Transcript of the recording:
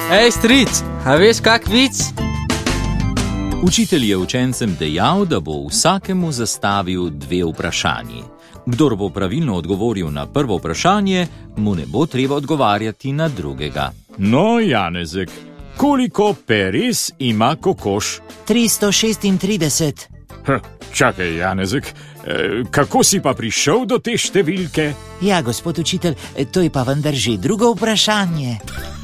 Ej, stric, a veš kak vic? Učitelj je učencem dejal, da bo vsakemu zastavil 2 vprašanji. Kdor bo pravilno odgovoril na prvo vprašanje, mu ne bo treba odgovarjati na drugega. No, Janezek, koliko peres ima kokoš? 336. Čakaj, Janezek, kako si pa prišel do te številke? Ja, gospod učitelj, to je pa vendar že drugo vprašanje.